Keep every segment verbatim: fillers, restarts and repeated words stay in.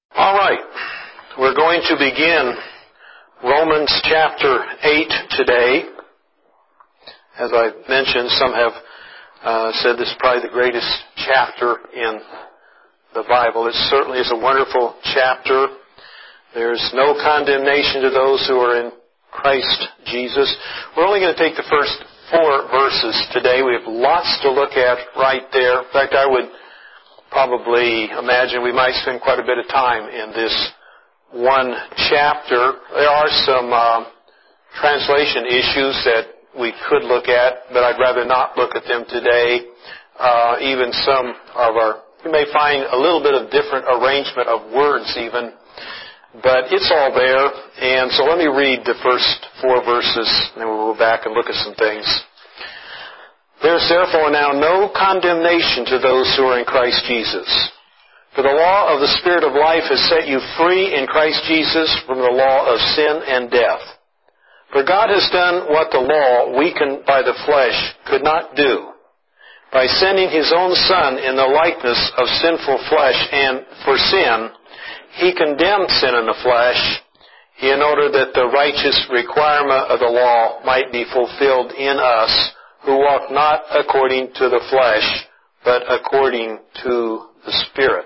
All right, we're going to begin Romans chapter eight today. As I mentioned, some have uh, said this is probably the greatest chapter in the Bible. It certainly is a wonderful chapter. There's no condemnation to those who are in Christ Jesus. We're only going to take the first four verses today. We have lots to look at right there. In fact, I would probably imagine we might spend quite a bit of time in this one chapter. There are some uh, translation issues that we could look at, but I'd rather not look at them today. Uh, even some of our, you may find a little bit of different arrangement of words even, but it's all there. And so let me read the first four verses, and then we'll go back and look at some things. There is therefore now no condemnation to those who are in Christ Jesus. For the law of the Spirit of life has set you free in Christ Jesus from the law of sin and death. For God has done what the law, weakened by the flesh, could not do, by sending His own Son in the likeness of sinful flesh, and for sin, He condemned sin in the flesh, in order that the righteous requirement of the law might be fulfilled in us, who walk not according to the flesh, but according to the Spirit.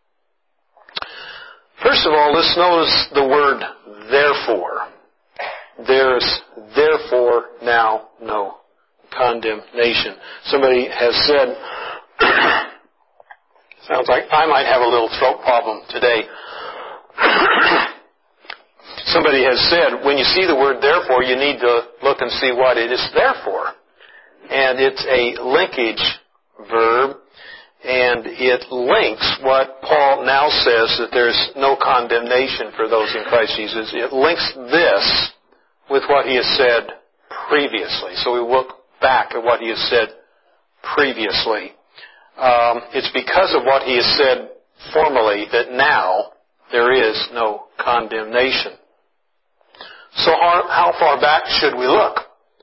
First of all, let's notice the word therefore. There's therefore now no condemnation. Somebody has said, sounds like I might have a little throat problem today. Somebody has said, when you see the word therefore, you need to look and see what it is there for. And it's a linkage verb, and it links what Paul now says, that there's no condemnation for those in Christ Jesus. It links this with what he has said previously. So we look back at what he has said previously. Um, it's because of what he has said formerly that now there is no condemnation. So how, how far back should we look?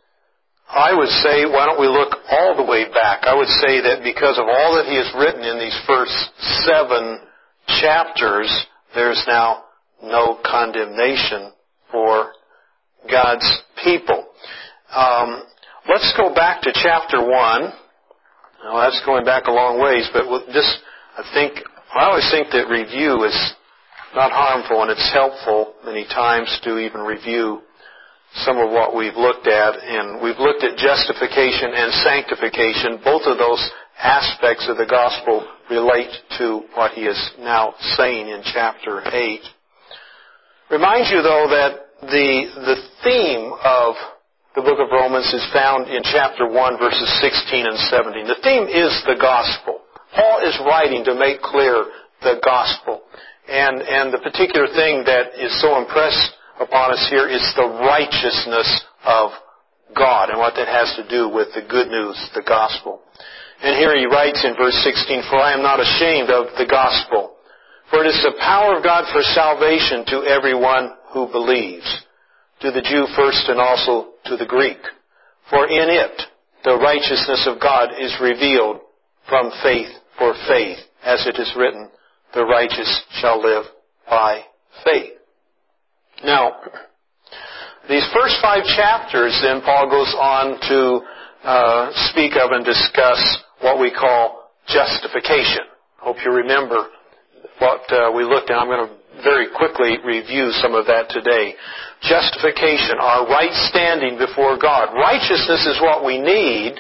I would say, why don't we look all the way back? I would say that because of all that he has written in these first seven chapters, there's now no condemnation for God's people. Um, let's go back to chapter one. Now, that's going back a long ways, but just, I think, I always think that review is not harmful, and it's helpful many times to even review some of what we've looked at. And we've looked at justification and sanctification. Both of those aspects of the gospel relate to what he is now saying in chapter eight. Reminds you, though, that the the theme of the book of Romans is found in chapter one, verses sixteen and seventeen. The theme is the gospel. Paul is writing to make clear the gospel. And, and the particular thing that is so impressed upon us here is the righteousness of God and what that has to do with the good news, the gospel. And here he writes in verse sixteen, "For I am not ashamed of the gospel, for it is the power of God for salvation to everyone who believes, to the Jew first and also to the Greek. For in it the righteousness of God is revealed from faith for faith, as it is written, the righteous shall live by faith." Now, these first five chapters, then Paul goes on to uh, speak of and discuss what we call justification. Hope you remember what uh, we looked at. I'm going to very quickly review some of that today. Justification, our right standing before God. Righteousness is what we need.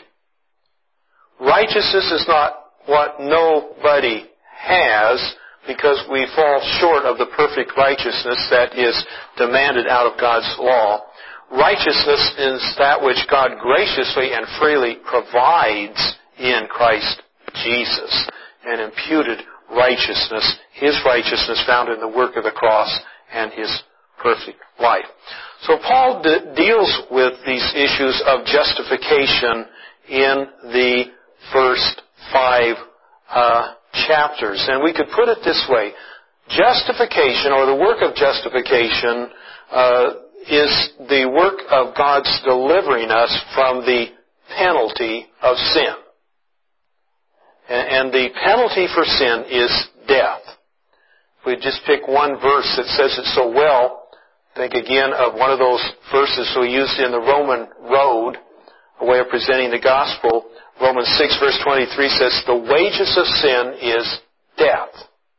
Righteousness is not what nobody has, because we fall short of the perfect righteousness that is demanded out of God's law. Righteousness is that which God graciously and freely provides in Christ Jesus. An imputed righteousness, His righteousness found in the work of the cross and His perfect life. So Paul de- deals with these issues of justification in the first five uh chapters. And we could put it this way. Justification, or the work of justification, uh, is the work of God's delivering us from the penalty of sin. And, and the penalty for sin is death. if we just pick one verse that says it so well, think again of one of those verses we used in the Roman Road, a way of presenting the gospel. Romans six verse twenty-three says, the wages of sin is death.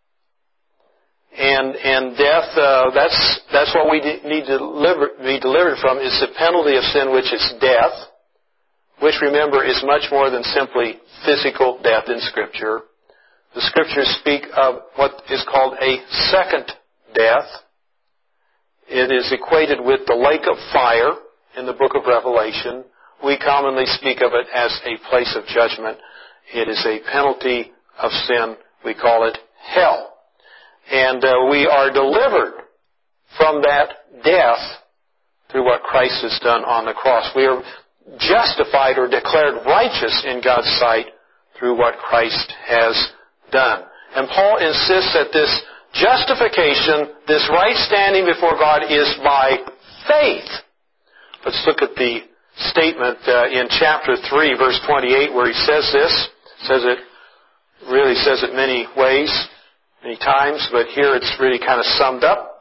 And, and death, uh, that's, that's what we need to deliver, be delivered from, is the penalty of sin, which is death, which, remember, is much more than simply physical death in Scripture. The Scriptures speak of what is called a second death. It is equated with the lake of fire in the book of Revelation. We commonly speak of it as a place of judgment. It is a penalty of sin. We call it hell. And uh, we are delivered from that death through what Christ has done on the cross. We are justified or declared righteous in God's sight through what Christ has done. And Paul insists that this justification, this right standing before God, is by faith. Let's look at the statement uh, in chapter three, verse twenty-eight, where he says this. Says it, really says it many ways, many times, but here it's really kind of summed up.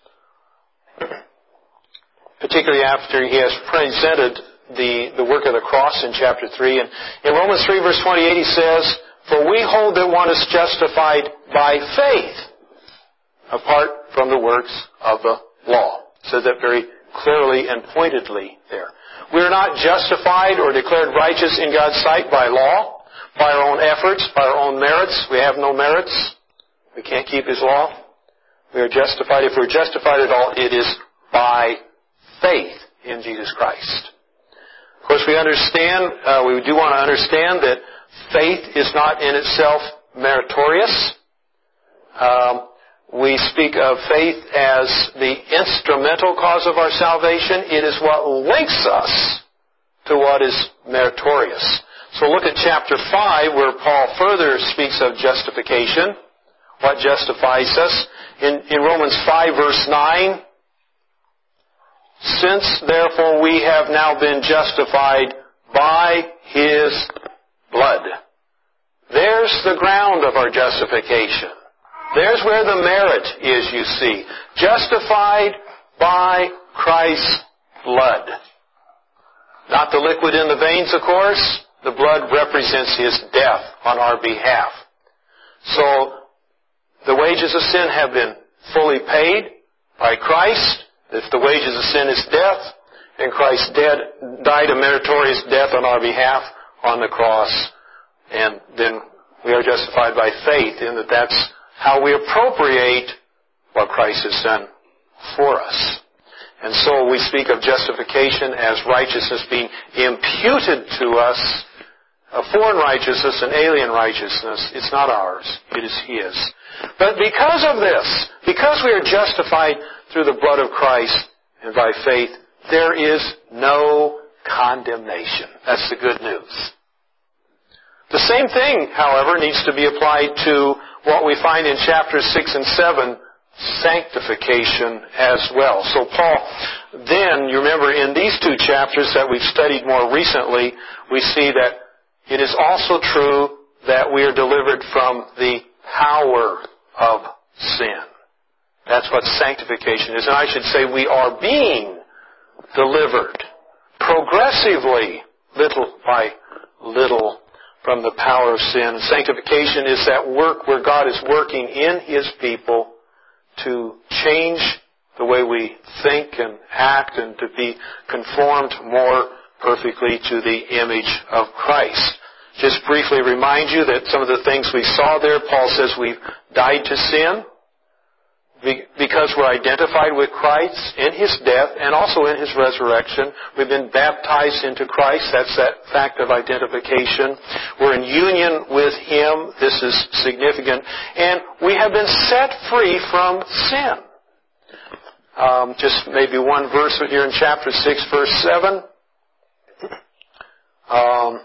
Particularly after he has presented the, the work of the cross in chapter three. And in Romans three verse twenty-eight he says, for we hold that one is justified by faith, apart from the works of the law. It says that very clearly and pointedly there. We are not justified or declared righteous in God's sight by law, by our own efforts, by our own merits. We have no merits. We can't keep His law. We are justified. If we're justified at all, it is by faith in Jesus Christ. Of course, we understand, uh, we do want to understand that faith is not in itself meritorious. Um, we speak of faith as the instrumental cause of our salvation. It is what links us to what is meritorious. So look at chapter five, where Paul further speaks of justification. What justifies us? In, in Romans five verse nine, since therefore we have now been justified by His blood. There's the ground of our justification. There's where the merit is, you see. Justified by Christ's blood. Not the liquid in the veins, of course. The blood represents His death on our behalf. So, the wages of sin have been fully paid by Christ. If the wages of sin is death, and Christ dead, died a meritorious death on our behalf on the cross, and then we are justified by faith in that that's how we appropriate what Christ has done for us. And so we speak of justification as righteousness being imputed to us, a foreign righteousness, an alien righteousness. It's not ours. It is His. But because of this, because we are justified through the blood of Christ and by faith, there is no condemnation. That's the good news. The same thing, however, needs to be applied to what we find in chapters six and seven, sanctification as well. So Paul, then, you remember in these two chapters that we've studied more recently, we see that it is also true that we are delivered from the power of sin. That's what sanctification is. And I should say we are being delivered progressively, little by little, from the power of sin. Sanctification is that work where God is working in His people to change the way we think and act and to be conformed more perfectly to the image of Christ. Just briefly remind you that some of the things we saw there, Paul says we've died to sin because we're identified with Christ in His death and also in His resurrection. We've been baptized into Christ. That's that fact of identification. We're in union with Him. This is significant. And we have been set free from sin. Um, just maybe one verse here in chapter six, verse seven. Um,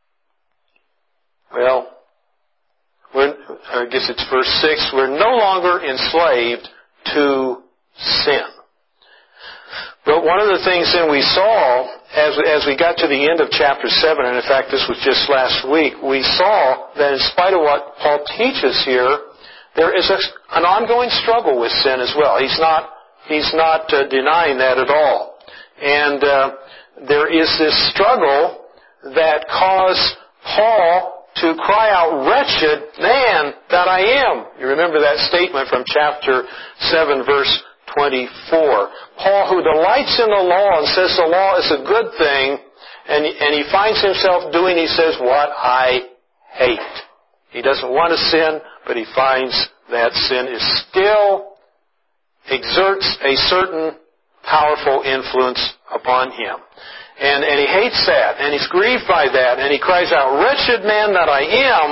well, we're, I guess it's verse six. We're no longer enslaved to sin. But one of the things then we saw as, as we got to the end of chapter seven, and in fact this was just last week, we saw that in spite of what Paul teaches here, there is a, an ongoing struggle with sin as well. He's not, he's not uh, denying that at all. And uh, there is this struggle that caused Paul to cry out, "Wretched man that I am." You remember that statement from chapter seven, verse twenty-four. Paul, who delights in the law and says the law is a good thing, and, and he finds himself doing, he says, what I hate. He doesn't want to sin, but he finds that sin is still exerts a certain powerful influence upon him. And, and he hates that, and he's grieved by that, and he cries out, "Wretched man that I am."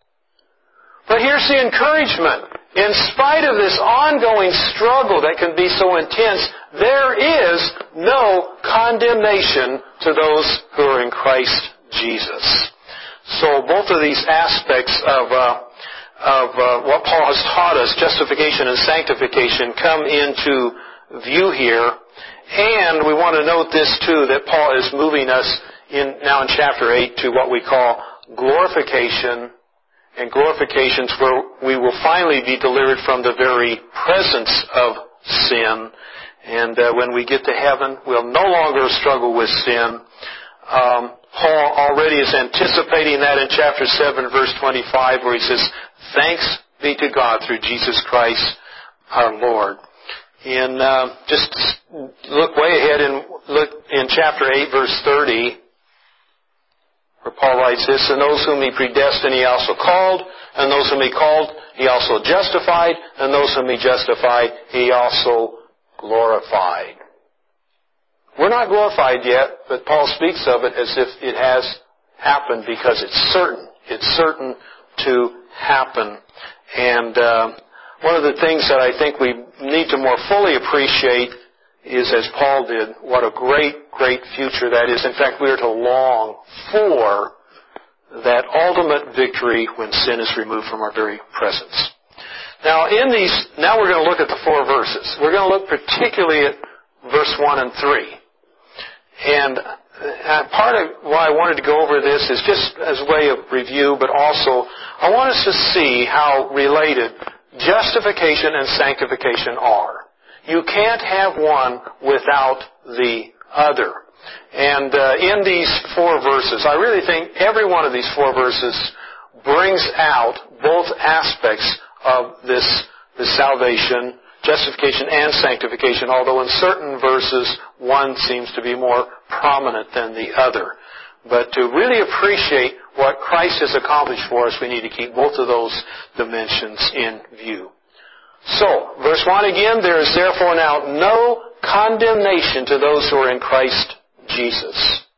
But here's the encouragement. In spite of this ongoing struggle that can be so intense, there is no condemnation to those who are in Christ Jesus. So both of these aspects of, uh, of uh, what Paul has taught us, justification and sanctification, come into view here. And we want to note this too, that Paul is moving us in now in chapter eight to what we call glorification. And glorification's where we will finally be delivered from the very presence of sin. And uh, when we get to heaven, we'll no longer struggle with sin. Um, Paul already is anticipating that in chapter seven, verse twenty-five, where he says, "Thanks be to God through Jesus Christ our Lord." In uh, just look way ahead and look in chapter eight, verse thirty, where Paul writes this, "And those whom he predestined he also called, and those whom he called he also justified, and those whom he justified he also glorified." We're not glorified yet, but Paul speaks of it as if it has happened because it's certain. It's certain to happen. And uh, one of the things that I think we need to more fully appreciate is, as Paul did, what a great, great future that is. In fact, we are to long for that ultimate victory when sin is removed from our very presence. Now, in these, now we're going to look at the four verses. We're going to look particularly at verse one and three. And part of why I wanted to go over this is just as a way of review, but also I want us to see how related justification and sanctification are. You can't have one without the other. And uh, in these four verses, I really think every one of these four verses brings out both aspects of this, this salvation, justification and sanctification, although in certain verses one seems to be more prominent than the other. But to really appreciate what Christ has accomplished for us, we need to keep both of those dimensions in view. So, verse one again, "There is therefore now no condemnation to those who are in Christ Jesus."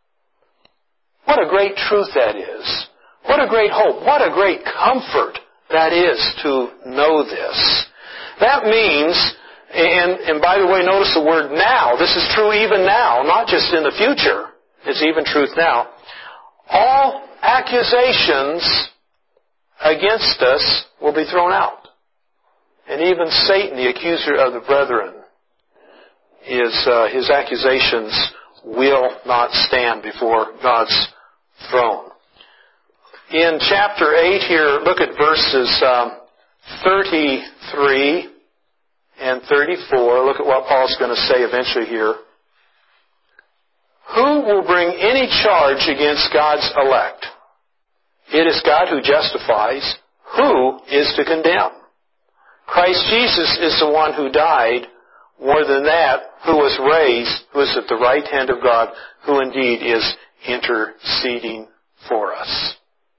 What a great truth that is. What a great hope. What a great comfort that is to know this. That means, and, and by the way, notice the word now. This is true even now, not just in the future. It's even truth now. All accusations against us will be thrown out. And even Satan, the accuser of the brethren, is, uh, his accusations will not stand before God's throne. In chapter eight here, look at verses um, thirty-three and thirty-four. Look at what Paul's going to say eventually here. "Who will bring any charge against God's elect? It is God who justifies. Who is to condemn? Christ Jesus is the one who died, more than that, who was raised, who is at the right hand of God, who indeed is interceding for us."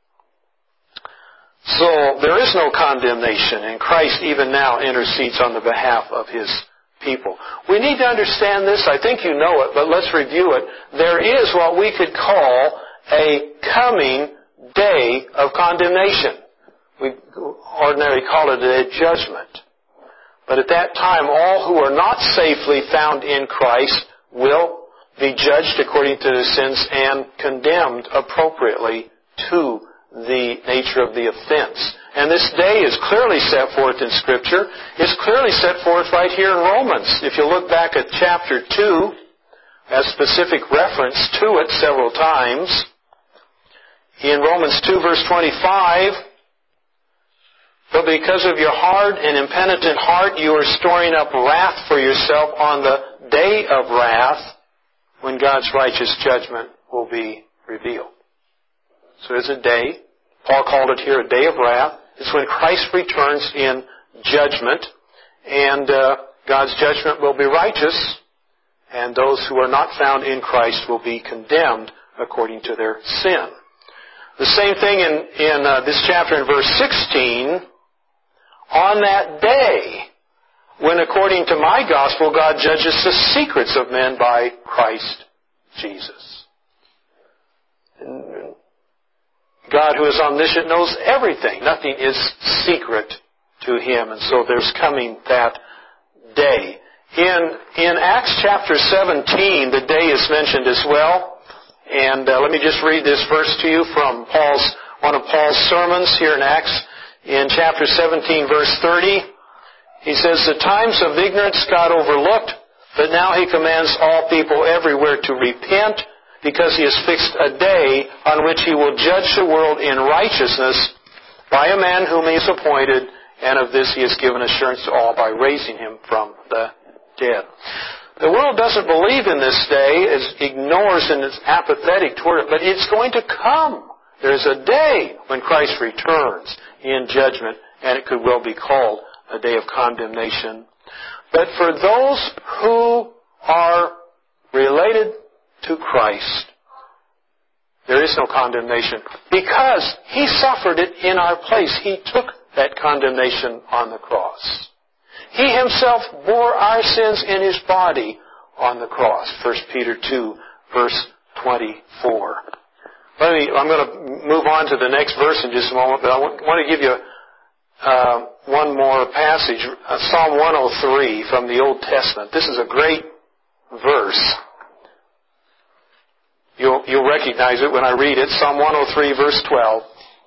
So there is no condemnation, and Christ even now intercedes on the behalf of His people. We need to understand this. I think you know it, but let's review it. There is what we could call a coming day of condemnation. We ordinarily call it a judgment. But at that time, all who are not safely found in Christ will be judged according to their sins and condemned appropriately to the nature of the offense. And this day is clearly set forth in Scripture. It's clearly set forth right here in Romans. If you look back at chapter two, has specific reference to it several times. In Romans two, verse twenty-five, "But So because of your hard and impenitent heart, you are storing up wrath for yourself on the day of wrath when God's righteous judgment will be revealed. So there's a day. Paul called it here a day of wrath. It's when Christ returns in judgment, and uh, God's judgment will be righteous, and those who are not found in Christ will be condemned according to their sin. The same thing in, in uh, this chapter in verse sixteen. On that day, when according to my gospel, God judges the secrets of men by Christ Jesus. And God, who is omniscient, knows everything. Nothing is secret to Him. And so there's coming that day. In, in Acts chapter seventeen, the day is mentioned as well. And uh, let me just read this verse to you from Paul's, one of Paul's sermons here in Acts, in chapter seventeen, verse thirty. He says, the times of ignorance God overlooked, but now He commands all people everywhere to repent, because He has fixed a day on which He will judge the world in righteousness by a man whom He has appointed, and of this He has given assurance to all by raising Him from the dead. The world doesn't believe in this day, it ignores and is apathetic toward it, but it's going to come. There's a day when Christ returns in judgment, and it could well be called a day of condemnation. But for those who are related to Christ, there is no condemnation, because He suffered it in our place. He took that condemnation on the cross. He Himself bore our sins in His body on the cross. First Peter two, verse twenty-four. Let me, I'm going to move on to the next verse in just a moment, but I want to give you uh, one more passage. Uh, Psalm one oh three from the Old Testament. This is a great verse. You'll, you'll recognize it when I read it. Psalm one oh three, verse twelve.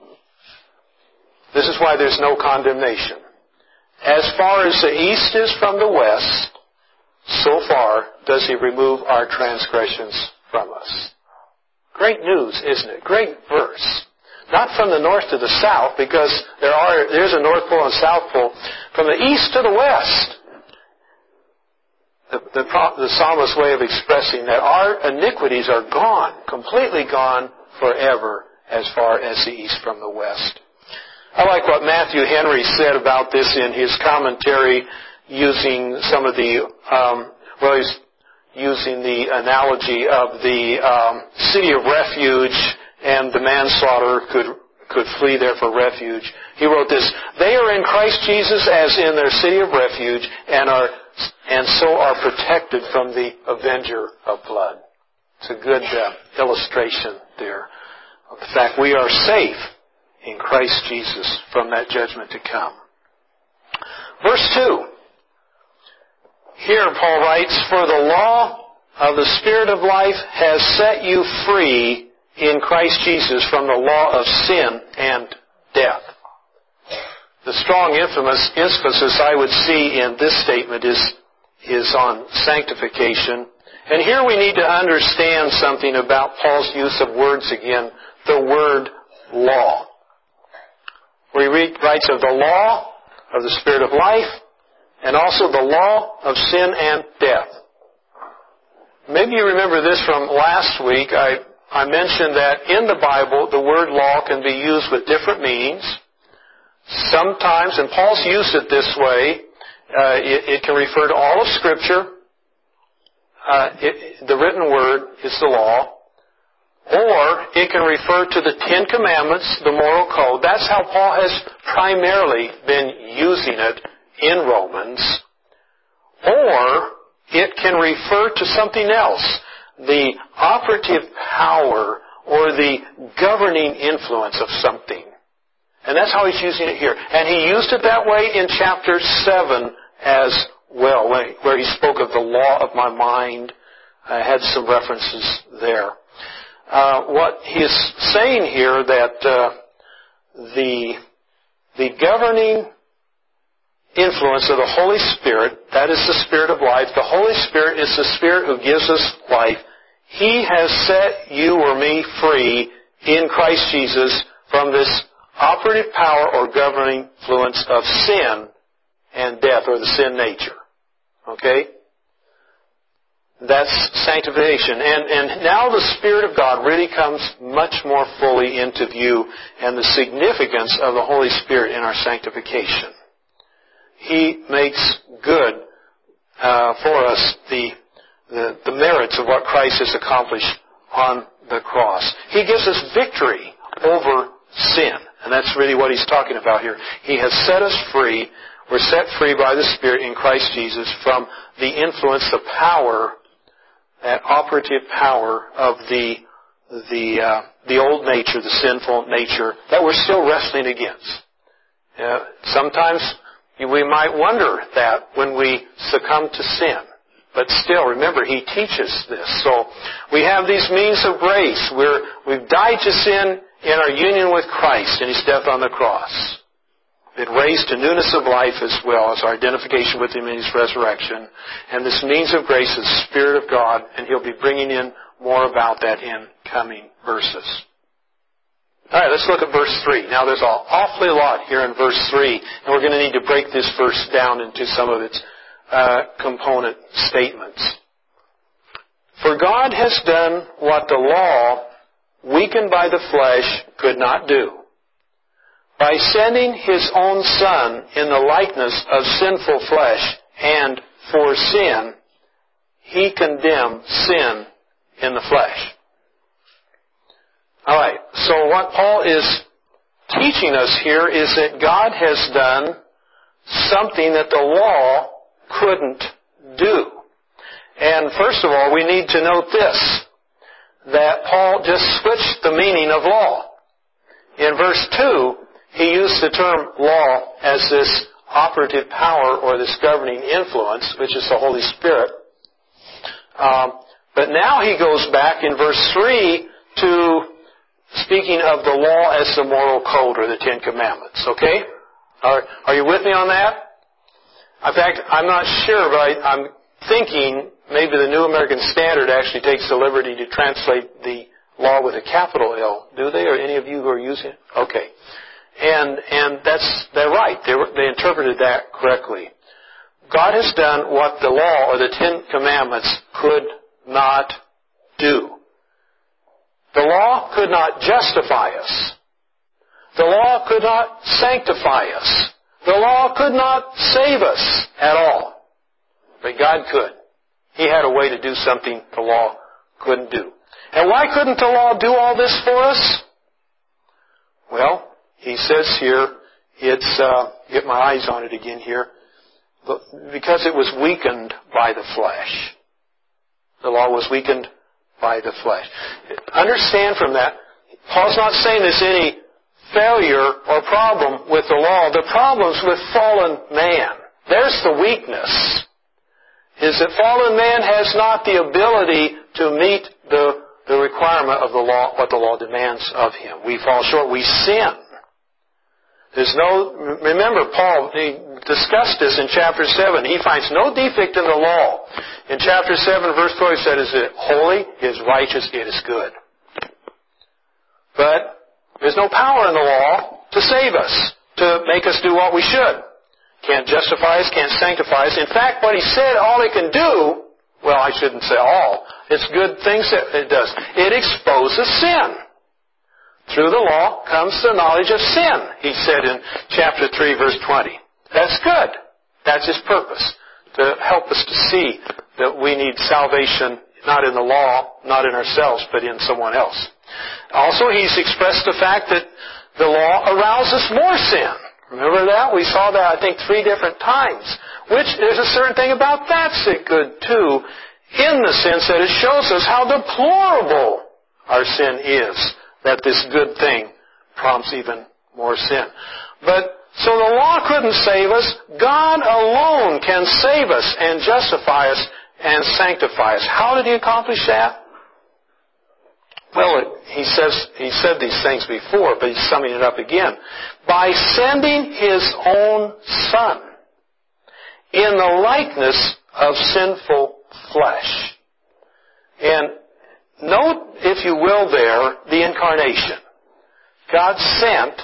This is why there's no condemnation. As far as the east is from the west, so far does He remove our transgressions from us. Great news, isn't it? Great verse. Not from the north to the south, because there are there's a North Pole and South Pole. From the east to the west. The, the, the psalmist's way of expressing that our iniquities are gone, completely gone forever, as far as the east from the west. I like what Matthew Henry said about this in his commentary, using some of the, um, well, he's using the analogy of the um, city of refuge, and the manslaughter could could flee there for refuge. He wrote this: they are in Christ Jesus as in their city of refuge, and are and so are protected from the avenger of blood. It's a good uh, illustration there of the fact we are safe in Christ Jesus from that judgment to come. Verse two. Here Paul writes, for the law of the Spirit of life has set you free in Christ Jesus from the law of sin and death. The strong emphasis I would see in this statement is, is on sanctification. And here we need to understand something about Paul's use of words again, the word law. Where he read, writes of the law of the Spirit of life, and also the law of sin and death. Maybe you remember this from last week. I, I mentioned that in the Bible, the word law can be used with different meanings. Sometimes, and Paul's used it this way, uh, it, it can refer to all of Scripture. Uh, it, the written word is the law. Or it can refer to the Ten Commandments, the moral code. That's how Paul has primarily been using it in Romans. Or it can refer to something else, the operative power or the governing influence of something. And that's how he's using it here. And he used it that way in chapter seven as well, where he spoke of the law of my mind. I had some references there. Uh, what he is saying here that uh, the the governing influence of the Holy Spirit, that is the Spirit of life. The Holy Spirit is the Spirit who gives us life. He has set you or me free in Christ Jesus from this operative power or governing influence of sin and death, or the sin nature. Okay? That's sanctification. And, and now the Spirit of God really comes much more fully into view, and the significance of the Holy Spirit in our sanctification. He makes good uh, for us the, the, the merits of what Christ has accomplished on the cross. He gives us victory over sin. And that's really what he's talking about here. He has set us free. We're set free by the Spirit in Christ Jesus from the influence, the power, that operative power of the the uh, the old nature, the sinful nature that we're still wrestling against. Uh, sometimes we might wonder that when we succumb to sin. But still, remember, He teaches this. So we have these means of grace. We're, we've died to sin in our union with Christ in His death on the cross. It raised to newness of life as well as our identification with Him in His resurrection. And this means of grace is the Spirit of God, and He'll be bringing in more about that in coming verses. All right, let's look at verse three. Now, there's an awfully lot here in verse three, and we're going to need to break this verse down into some of its uh, component statements. For God has done what the law, weakened by the flesh, could not do. By sending His own Son in the likeness of sinful flesh, and for sin, He condemned sin in the flesh. Alright, so what Paul is teaching us here is that God has done something that the law couldn't do. And first of all, we need to note this, that Paul just switched the meaning of law. In verse two, he used the term law as this operative power or this governing influence, which is the Holy Spirit. Um, but now he goes back in verse three to speaking of the law as the moral code or the Ten Commandments. Okay? Are, are you with me on that? In fact, I'm not sure, but I, I'm thinking maybe the New American Standard actually takes the liberty to translate the law with a capital L. Do they, or any of you who are using it? Okay. And and that's they're right. They were, they interpreted that correctly. God has done what the law or the Ten Commandments could not do. The law could not justify us. The law could not sanctify us. The law could not save us at all. But God could. He had a way to do something the law couldn't do. And why couldn't the law do all this for us? Well, he says here, it's, uh, get my eyes on it again here, because it was weakened by the flesh. The law was weakened by the flesh. Understand from that, Paul's not saying there's any failure or problem with the law. The problem's with fallen man. There's the weakness. Is that fallen man has not the ability to meet the, the requirement of the law, what the law demands of him. We fall short. We sin. There's no, remember Paul, he discussed this in chapter seven. He finds no defect in the law. In chapter seven, verse four, he said, is it holy, it is righteous, it is good. But there's no power in the law to save us, to make us do what we should. Can't justify us, can't sanctify us. In fact, what he said, all it can do, well, I shouldn't say all, it's good things that it does. It exposes sin. Through the law comes the knowledge of sin, he said in chapter three, verse twenty. That's good. That's his purpose, to help us to see that we need salvation not in the law, not in ourselves, but in someone else. Also, he's expressed the fact that the law arouses more sin. Remember that? We saw that, I think, three different times. Which, there's a certain thing about that's good, too, in the sense that it shows us how deplorable our sin is, that this good thing prompts even more sin. But, so the law couldn't save us. God alone can save us and justify us and sanctify us. How did He accomplish that? Well, it, he says, he said these things before, but he's summing it up again. By sending His own Son in the likeness of sinful flesh. And note, if you will there, the incarnation. God sent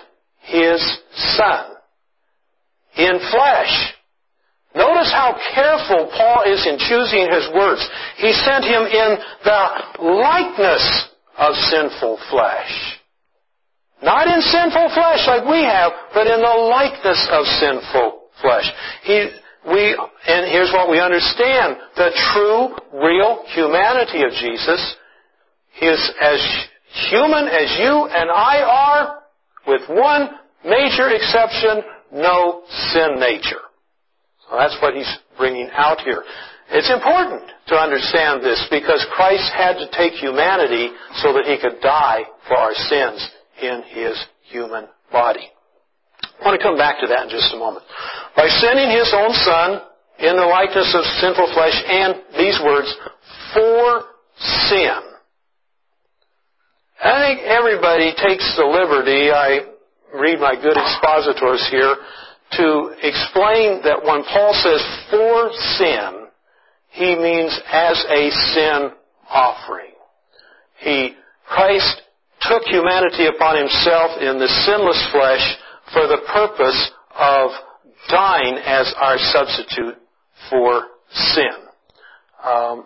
His Son in flesh. Notice how careful Paul is in choosing his words. He sent him in the likeness of sinful flesh. Not in sinful flesh like we have, but in the likeness of sinful flesh. He, we, and here's what we understand. The true, real humanity of Jesus is as human as you and I are, with one major exception, no sin nature. So that's what he's bringing out here. It's important to understand this because Christ had to take humanity so that He could die for our sins in His human body. I want to come back to that in just a moment. By sending His own Son in the likeness of sinful flesh, and these words, for sin. I think everybody takes the liberty, I read my good expositors here, to explain that when Paul says for sin, he means as a sin offering. He, Christ took humanity upon Himself in the sinless flesh for the purpose of dying as our substitute for sin. Um,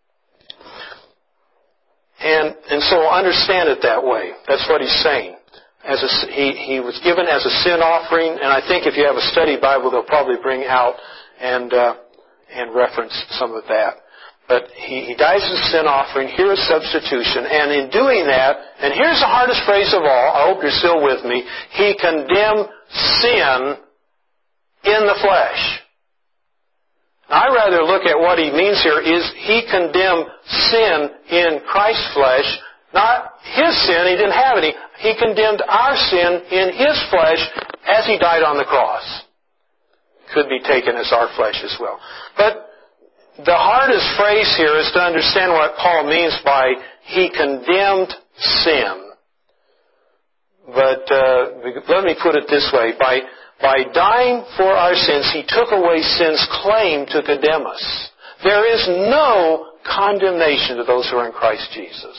and, and so understand it that way. That's what he's saying. As a, he, he was given as a sin offering, and I think if you have a study Bible, they'll probably bring out and uh, and reference some of that. But he, he dies as a sin offering. Here is substitution, and in doing that, and here's the hardest phrase of all. I hope you're still with me. He condemned sin in the flesh. Now, I rather look at what he means here is he condemned sin in Christ's flesh. Not His sin, He didn't have any. He condemned our sin in His flesh as He died on the cross. Could be taken as our flesh as well. But the hardest phrase here is to understand what Paul means by He condemned sin. But uh, let me put it this way. By, by dying for our sins, He took away sin's claim to condemn us. There is no condemnation to those who are in Christ Jesus.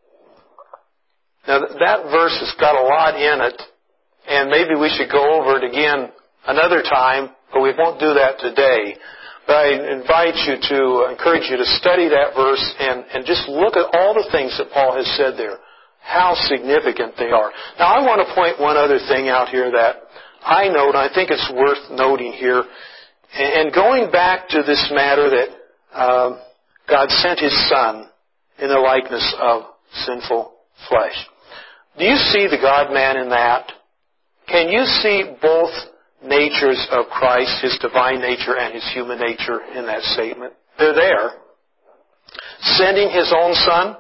Now, that verse has got a lot in it, and maybe we should go over it again another time, but we won't do that today. But I invite you to, encourage you to study that verse and, and just look at all the things that Paul has said there, how significant they are. Now, I want to point one other thing out here that I note, and I think it's worth noting here, and going back to this matter that uh, God sent His Son in the likeness of sinful flesh. Do you see the God-man in that? Can you see both natures of Christ, His divine nature and His human nature in that statement? They're there. Sending His own Son.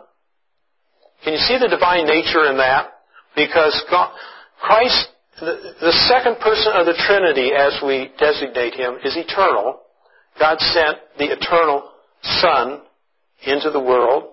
Can you see the divine nature in that? Because God, Christ, the, the second person of the Trinity, as we designate Him, is eternal. God sent the eternal Son into the world.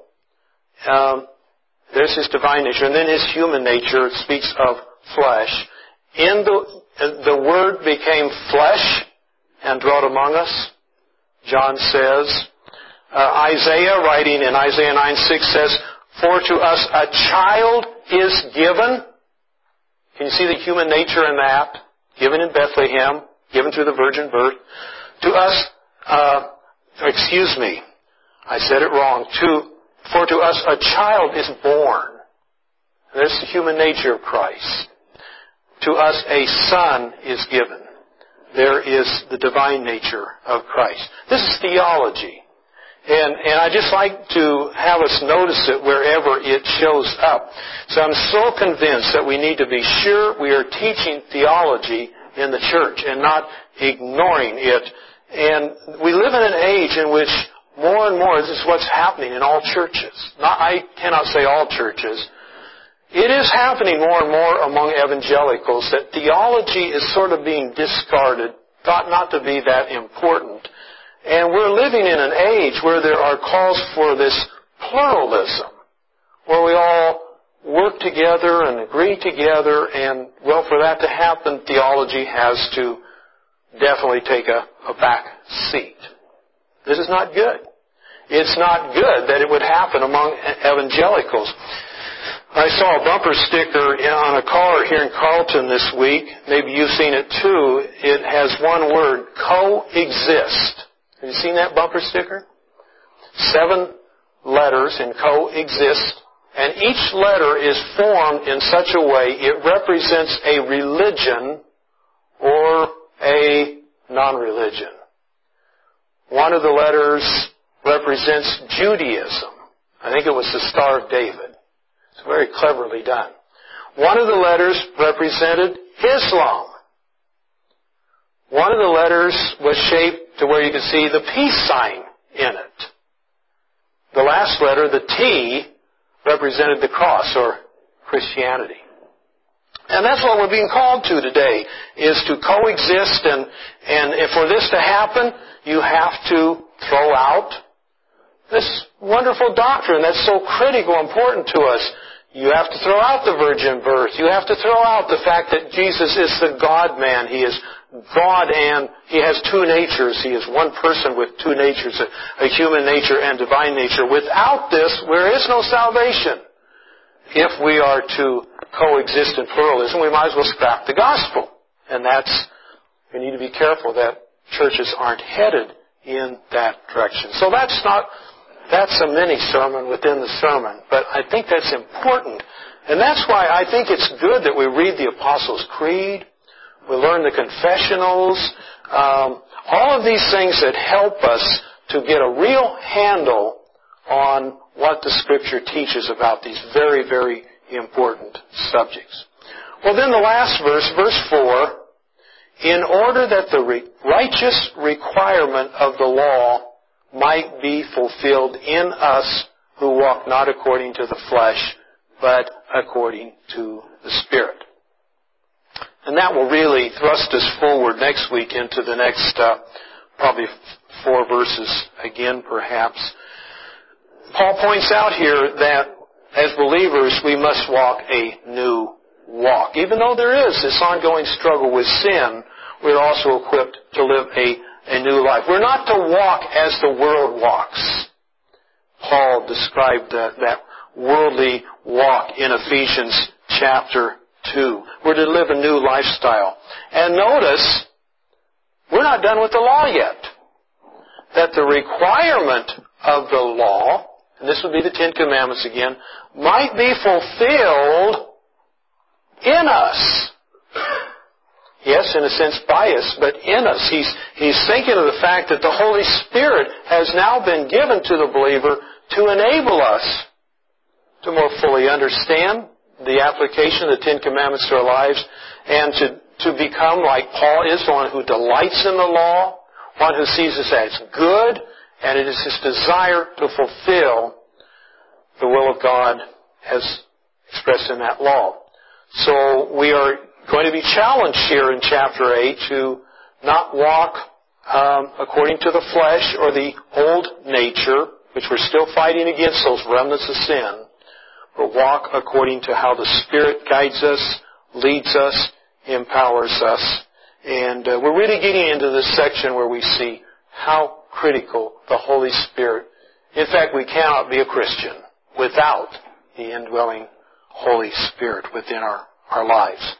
Um, There's His divine nature. And then His human nature speaks of flesh. In the, the Word became flesh and dwelt among us, John says. Uh, Isaiah, writing in Isaiah nine six, says, for to us a child is given. Can you see the human nature in that? Given in Bethlehem, given through the virgin birth. To us, uh, excuse me, I said it wrong. To For to us a child is born. There's the human nature of Christ. To us a son is given. There is the divine nature of Christ. This is theology. And, and I just like to have us notice it wherever it shows up. So I'm so convinced that we need to be sure we are teaching theology in the church and not ignoring it. And we live in an age in which more and more, this is what's happening in all churches. Not, I cannot say all churches. It is happening more and more among evangelicals that theology is sort of being discarded, thought not to be that important. And we're living in an age where there are calls for this pluralism, where we all work together and agree together, and, well, for that to happen, theology has to definitely take a, a back seat. This is not good. It's not good that it would happen among evangelicals. I saw a bumper sticker on a car here in Carlton this week. Maybe you've seen it too. It has one word, coexist. Have you seen that bumper sticker? Seven letters in coexist. And each letter is formed in such a way it represents a religion or a non-religion. One of the letters represents Judaism. I think it was the Star of David. It's very cleverly done. One of the letters represented Islam. One of the letters was shaped to where you could see the peace sign in it. The last letter, the T, represented the cross or Christianity. And that's what we're being called to today, is to coexist. And, and for this to happen, you have to throw out this wonderful doctrine that's so critical, important to us. You have to throw out the virgin birth. You have to throw out the fact that Jesus is the God-man. He is God and He has two natures. He is one person with two natures, a, a human nature and divine nature. Without this, there is no salvation. If we are to coexist in pluralism, we might as well scrap the gospel. And that's, we need to be careful that churches aren't headed in that direction. So that's not, that's a mini sermon within the sermon, but I think that's important. And that's why I think it's good that we read the Apostles' Creed. We learn the confessionals, um, all of these things that help us to get a real handle on what the Scripture teaches about these very, very important subjects. Well, then the last verse, verse four, in order that the re- righteous requirement of the law might be fulfilled in us who walk not according to the flesh, but according to the Spirit. And that will really thrust us forward next week into the next uh, probably four verses again, perhaps. Paul points out here that as believers we must walk a new walk. Even though there is this ongoing struggle with sin, we're also equipped to live a, a new life. We're not to walk as the world walks. Paul described uh, that worldly walk in Ephesians chapter two. We're to live a new lifestyle. And notice, we're not done with the law yet. That the requirement of the law, and this would be the Ten Commandments again, might be fulfilled in us. Yes, in a sense by us, but in us. He's, he's thinking of the fact that the Holy Spirit has now been given to the believer to enable us to more fully understand the application of the Ten Commandments to our lives, and to, to become like Paul is, one who delights in the law, one who sees this as good, and it is his desire to fulfill the will of God as expressed in that law. So we are going to be challenged here in chapter eight to not walk um, according to the flesh or the old nature, which we're still fighting against, those remnants of sin, but walk according to how the Spirit guides us, leads us, empowers us. And uh, we're really getting into this section where we see how critical the Holy Spirit. In fact, we cannot be a Christian without the indwelling Holy Spirit within our, our lives.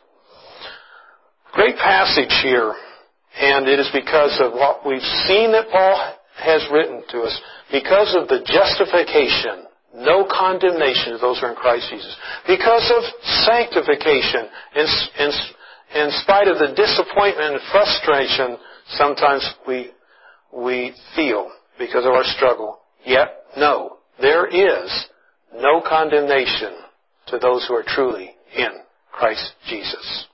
Great passage here, and it is because of what we've seen that Paul has written to us, because of the justification, no condemnation to those who are in Christ Jesus. Because of sanctification, in, in, in spite of the disappointment and frustration sometimes we, we feel because of our struggle. Yet, no, there is no condemnation to those who are truly in Christ Jesus.